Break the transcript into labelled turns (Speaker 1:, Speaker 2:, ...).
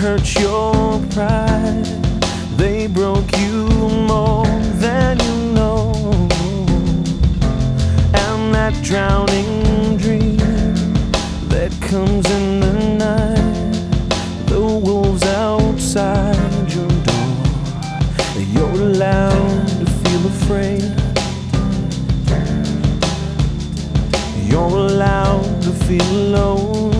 Speaker 1: hurt your pride. They broke you more than you know. And that drowning dream that comes in the night, the wolves outside your door. You're allowed to feel afraid. You're allowed to feel alone.